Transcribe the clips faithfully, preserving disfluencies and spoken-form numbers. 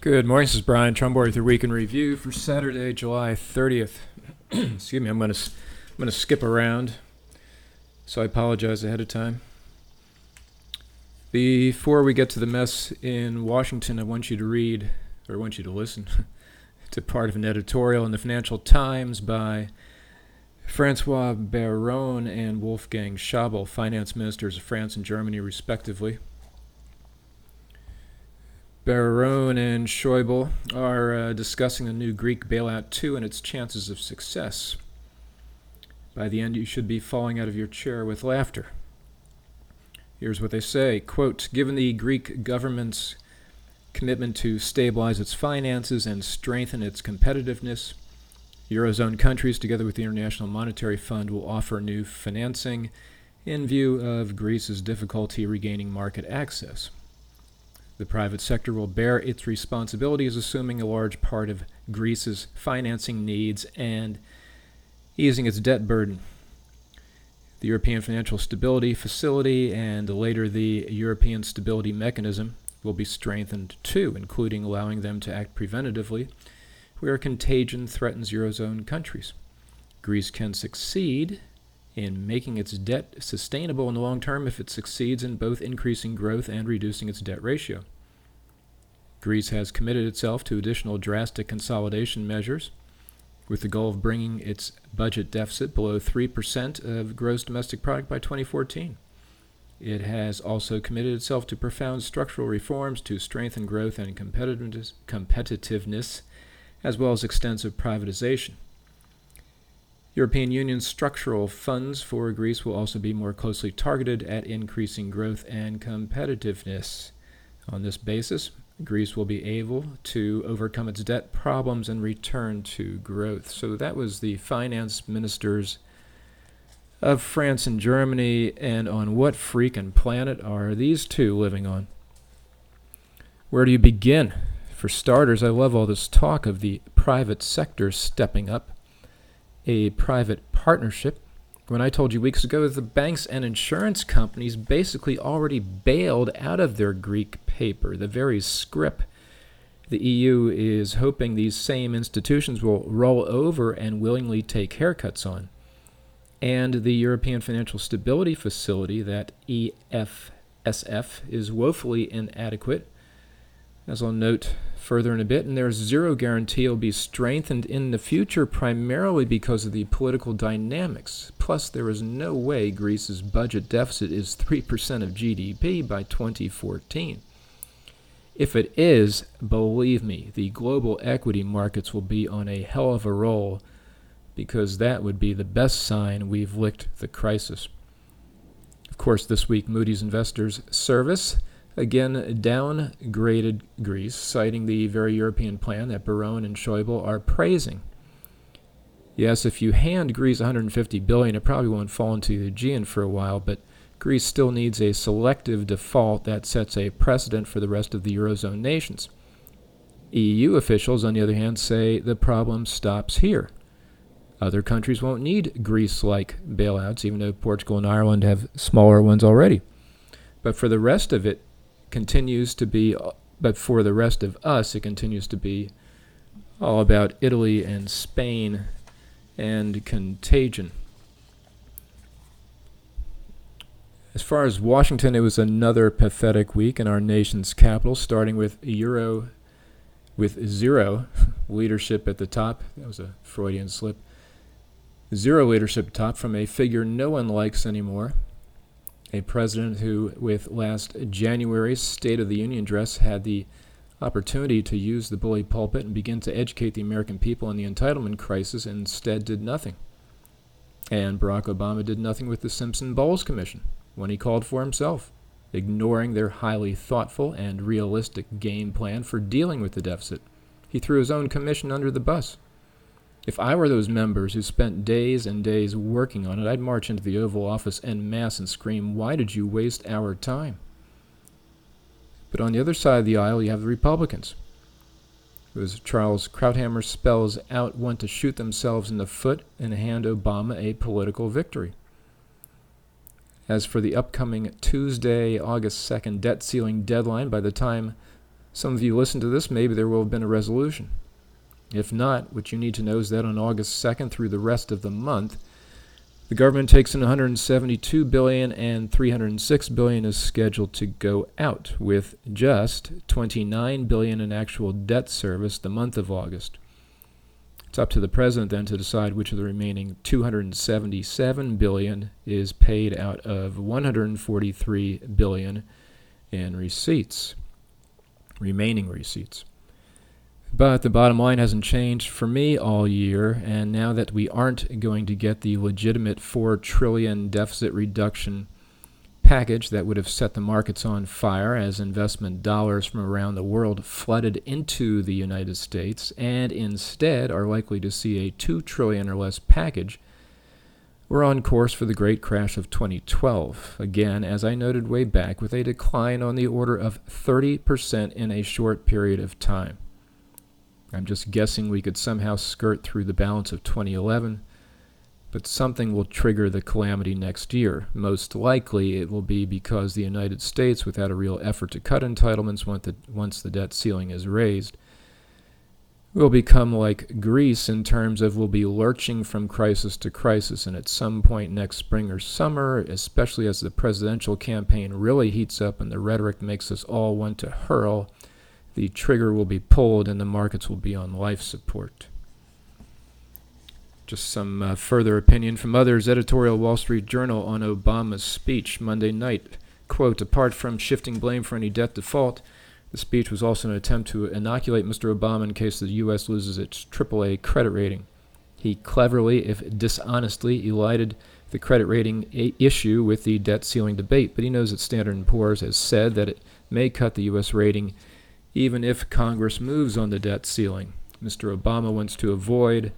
Good morning, this is Brian Trumbull with your Week in Review for Saturday, July thirtieth. Excuse me, I'm going to I'm going to skip around, so I apologize ahead of time. Before we get to the mess in Washington, I want you to read, or I want you to listen, to part of an editorial in the Financial Times by Francois Bayrou and Wolfgang Schäuble, finance ministers of France and Germany, respectively. Bayrou and Schäuble are uh, discussing the new Greek bailout two and its chances of success. By the end, you should be falling out of your chair with laughter. Here's what they say, quote, given the Greek government's commitment to stabilize its finances and strengthen its competitiveness, Eurozone countries, together with the International Monetary Fund, will offer new financing in view of Greece's difficulty regaining market access. The private sector will bear its responsibilities, assuming a large part of Greece's financing needs and easing its debt burden. The European Financial Stability Facility and later the European Stability Mechanism will be strengthened too, including allowing them to act preventatively where contagion threatens Eurozone countries. Greece can succeed in making its debt sustainable in the long term if it succeeds in both increasing growth and reducing its debt ratio. Greece has committed itself to additional drastic consolidation measures with the goal of bringing its budget deficit below three percent of gross domestic product by twenty fourteen. It has also committed itself to profound structural reforms to strengthen growth and competitiveness, competitiveness as well as extensive privatization. European Union structural funds for Greece will also be more closely targeted at increasing growth and competitiveness. On this basis, Greece will be able to overcome its debt problems and return to growth. So that was the finance ministers of France and Germany, and on what freaking planet are these two living on? Where do you begin? For starters, I love all this talk of the private sector stepping up. A private partnership, when I told you weeks ago that the banks and insurance companies basically already bailed out of their Greek paper, the very scrip the E U is hoping these same institutions will roll over and willingly take haircuts on. And the European Financial Stability Facility, that E F S F, is woefully inadequate, as I'll note further in a bit, and there's zero guarantee it will be strengthened in the future primarily because of the political dynamics. Plus, there is no way Greece's budget deficit is three percent of G D P by twenty fourteen. If it is, believe me, the global equity markets will be on a hell of a roll, because that would be the best sign we've licked the crisis. Of course, this week, Moody's Investors Service again downgraded Greece, citing the very European plan that Bayrou and Schäuble are praising. Yes, if you hand Greece one hundred fifty billion dollars, it probably won't fall into the Aegean for a while, but Greece still needs a selective default that sets a precedent for the rest of the Eurozone nations. E U officials, on the other hand, say the problem stops here. Other countries won't need Greece-like bailouts, even though Portugal and Ireland have smaller ones already. But for the rest of it, continues to be, but for the rest of us, it continues to be all about Italy and Spain and contagion. As far as Washington, it was another pathetic week in our nation's capital, starting with Euro, with zero leadership at the top. That was a Freudian slip. Zero leadership at the top from a figure no one likes anymore. A president who, with last January's State of the Union address, had the opportunity to use the bully pulpit and begin to educate the American people on the entitlement crisis, and instead did nothing. And Barack Obama did nothing with the Simpson-Bowles Commission when he called for himself, ignoring their highly thoughtful and realistic game plan for dealing with the deficit. He threw his own commission under the bus. If I were those members who spent days and days working on it, I'd march into the Oval Office en masse and scream, "Why did you waste our time?" But on the other side of the aisle, you have the Republicans, who, as Charles Krauthammer spells out, want to shoot themselves in the foot and hand Obama a political victory. As for the upcoming Tuesday, August second debt ceiling deadline, by the time Some of you listen to this, maybe there will have been a resolution. If not, what you need to know is that on August second through the rest of the month, the government takes in one hundred seventy-two billion dollars and three hundred six billion dollars is scheduled to go out, with just twenty-nine billion dollars in actual debt service the month of August. It's up to the president then to decide which of the remaining two hundred seventy-seven billion dollars is paid out of one hundred forty-three billion dollars in receipts, remaining receipts. But the bottom line hasn't changed for me all year, and now that we aren't going to get the legitimate four trillion dollars deficit reduction package that would have set the markets on fire as investment dollars from around the world flooded into the United States, and instead are likely to see a two trillion dollars or less package, we're on course for the great crash of twenty twelve, again, as I noted way back, with a decline on the order of thirty percent in a short period of time. I'm just guessing we could somehow skirt through the balance of twenty eleven, but something will trigger the calamity next year. Most likely it will be because the United States, without a real effort to cut entitlements once the debt ceiling is raised, will become like Greece in terms of we'll be lurching from crisis to crisis, and at some point next spring or summer, especially as the presidential campaign really heats up and the rhetoric makes us all want to hurl, the trigger will be pulled and the markets will be on life support. Just some uh, further opinion from others. Editorial Wall Street Journal on Obama's speech Monday night. Quote, apart from shifting blame for any debt default, the speech was also an attempt to inoculate Mister Obama in case the U S loses its triple A credit rating. He cleverly, if dishonestly, elided the credit rating a- issue with the debt ceiling debate, but he knows that Standard and Poor's has said that it may cut the U S rating even if Congress moves on the debt ceiling. Mister Obama wants to avoid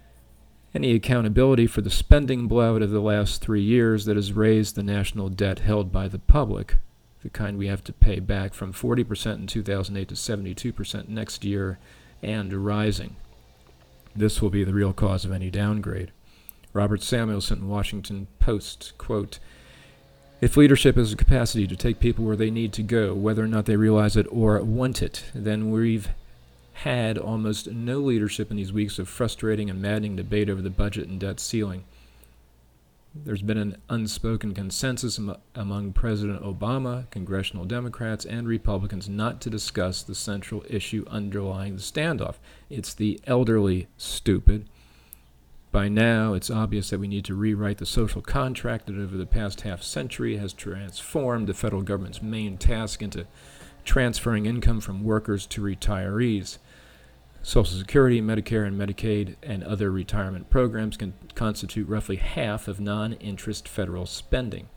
any accountability for the spending blowout of the last three years that has raised the national debt held by the public, the kind we have to pay back from forty percent in two thousand eight to seventy-two percent next year and rising. This will be the real cause of any downgrade. Robert Samuelson, Washington Post, quote, if leadership has the capacity to take people where they need to go, whether or not they realize it or want it, then we've had almost no leadership in these weeks of frustrating and maddening debate over the budget and debt ceiling. There's been an unspoken consensus am- among President Obama, congressional Democrats, and Republicans not to discuss the central issue underlying the standoff. It's the elderly, stupid. By now, it's obvious that we need to rewrite the social contract that over the past half century has transformed the federal government's main task into transferring income from workers to retirees. Social Security, Medicare, and Medicaid, and other retirement programs can constitute roughly half of non-interest federal spending.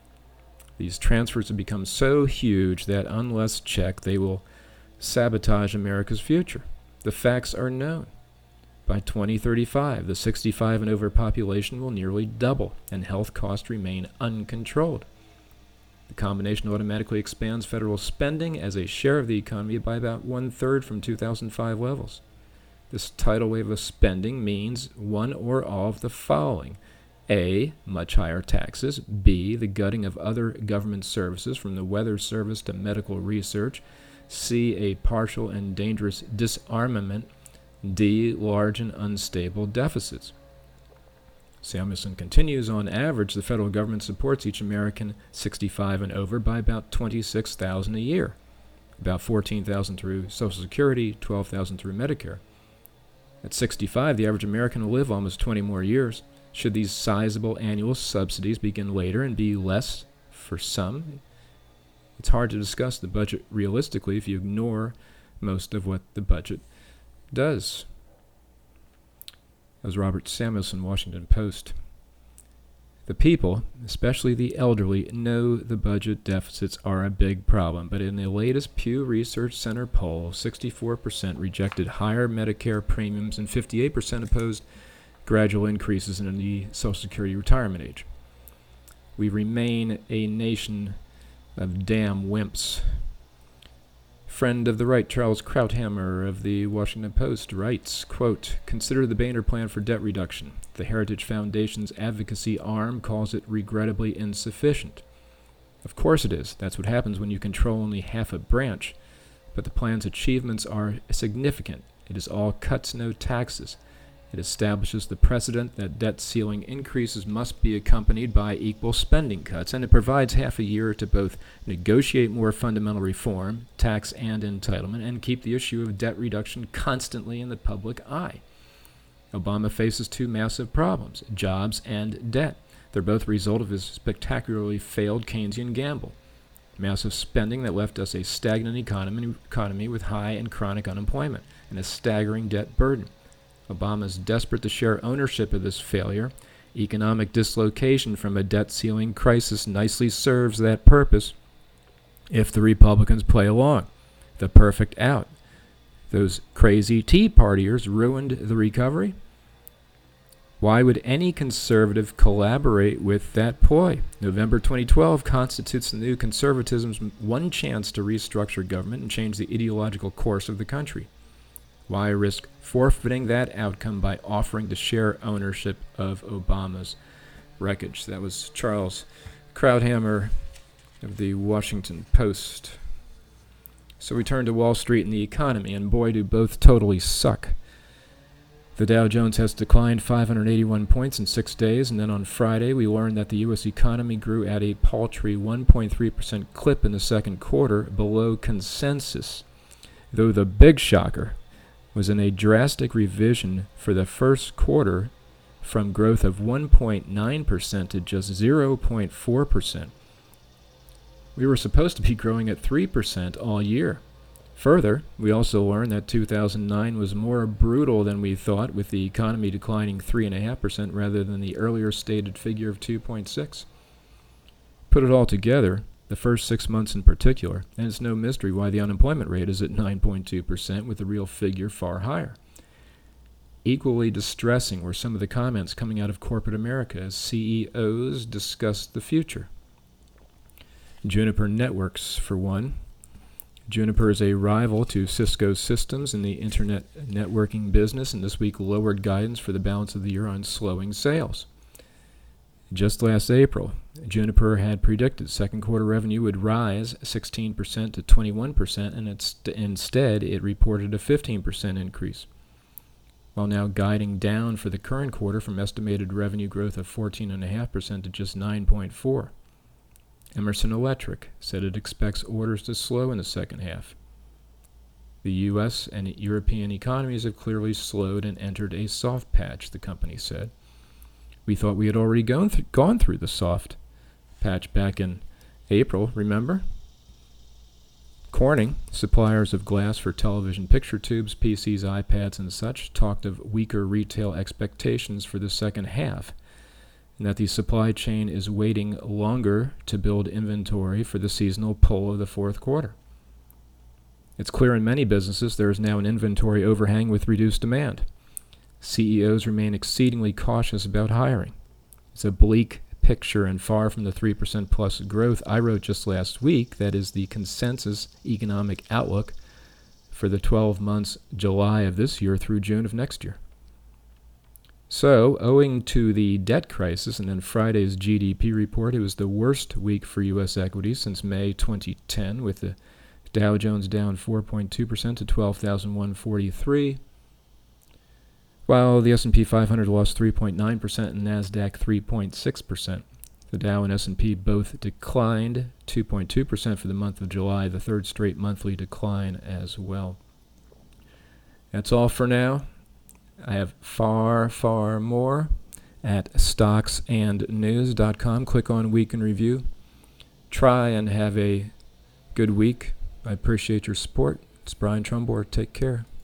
These transfers have become so huge that, unless checked, they will sabotage America's future. The facts are known. By twenty thirty-five, the sixty-five and over population will nearly double, and health costs remain uncontrolled. The combination automatically expands federal spending as a share of the economy by about one-third from two thousand five levels. This tidal wave of spending means one or all of the following. A, much higher taxes. B, the gutting of other government services from the Weather Service to medical research. C, a partial and dangerous disarmament. D, large and unstable deficits. Samuelson continues, on average, the federal government supports each American sixty-five and over by about twenty-six thousand dollars a year, about fourteen thousand dollars through Social Security, twelve thousand dollars through Medicare. At sixty-five, the average American will live almost twenty more years. Should these sizable annual subsidies begin later and be less for some, it's hard to discuss the budget realistically if you ignore most of what the budget does. That was Robert Samuelson, Washington Post. The people, especially the elderly, know the budget deficits are a big problem, but in the latest Pew Research Center poll, sixty-four percent rejected higher Medicare premiums and fifty-eight percent opposed gradual increases in the Social Security retirement age. We remain a nation of damn wimps. Friend of the right, Charles Krauthammer of the Washington Post, writes, quote, consider the Boehner Plan for debt reduction. The Heritage Foundation's advocacy arm calls it regrettably insufficient. Of course it is. That's what happens when you control only half a branch. but the plan's achievements are significant. It is all cuts, no taxes. It establishes the precedent that debt ceiling increases must be accompanied by equal spending cuts, and it provides half a year to both negotiate more fundamental reform, tax and entitlement, and keep the issue of debt reduction constantly in the public eye. Obama faces two massive problems, jobs and debt. They're both a result of his spectacularly failed Keynesian gamble. Massive spending that left us a stagnant economy, economy with high and chronic unemployment and a staggering debt burden. Obama is desperate to share ownership of this failure. Economic dislocation from a debt ceiling crisis nicely serves that purpose if the Republicans play along. The perfect out. Those crazy Tea Partiers ruined the recovery. Why would any conservative collaborate with that ploy? November twenty twelve constitutes the new conservatism's one chance to restructure government and change the ideological course of the country. Why risk forfeiting that outcome by offering to share ownership of Obama's wreckage? That was Charles Krauthammer of the Washington Post. So we turn to Wall Street and the economy, and boy, do both totally suck. The Dow Jones has declined five hundred eighty-one points in six days, and then on Friday we learned that the U S economy grew at a paltry one point three percent clip in the second quarter, below consensus, though the big shocker was in a drastic revision for the first quarter from growth of one point nine percent to just zero point four percent. We were supposed to be growing at three percent all year. Further, we also learned that two thousand nine was more brutal than we thought, with the economy declining three point five percent rather than the earlier stated figure of two point six. Put it all together, the first six months in particular, and it's no mystery why the unemployment rate is at nine point two percent, with the real figure far higher. Equally distressing were some of the comments coming out of corporate America as C E Os discussed the future. Juniper Networks, for one. Juniper is a rival to Cisco Systems in the internet networking business, and this week lowered guidance for the balance of the year on slowing sales. Just last April, Juniper had predicted second quarter revenue would rise sixteen percent to twenty-one percent, and it's, instead it reported a fifteen percent increase, while now guiding down for the current quarter from estimated revenue growth of fourteen point five percent to just nine point four percent. Emerson Electric said it expects orders to slow in the second half. The U S and European economies have clearly slowed and entered a soft patch, the company said. We thought we had already gone, th- gone through the soft patch back in April, remember? Corning, suppliers of glass for television picture tubes, P Cs, iPads, and such, talked of weaker retail expectations for the second half, and that the supply chain is waiting longer to build inventory for the seasonal pull of the fourth quarter. It's clear in many businesses there is now an inventory overhang with reduced demand. C E Os remain exceedingly cautious about hiring. It's a bleak picture and far from the three percent plus growth I wrote just last week that is the consensus economic outlook for the twelve months July of this year through June of next year. So, owing to the debt crisis and then Friday's G D P report, it was the worst week for U S equities since May twenty ten, with the Dow Jones down four point two percent to twelve thousand one hundred forty-three, while the S and P five hundred lost three point nine percent and NASDAQ three point six percent. The Dow and S and P both declined two point two percent for the month of July, the third straight monthly decline as well. That's all for now. I have far, far more at stocks and news dot com. Click on Week in Review. Try and have a good week. I appreciate your support. It's Brian Trumbore. Take care.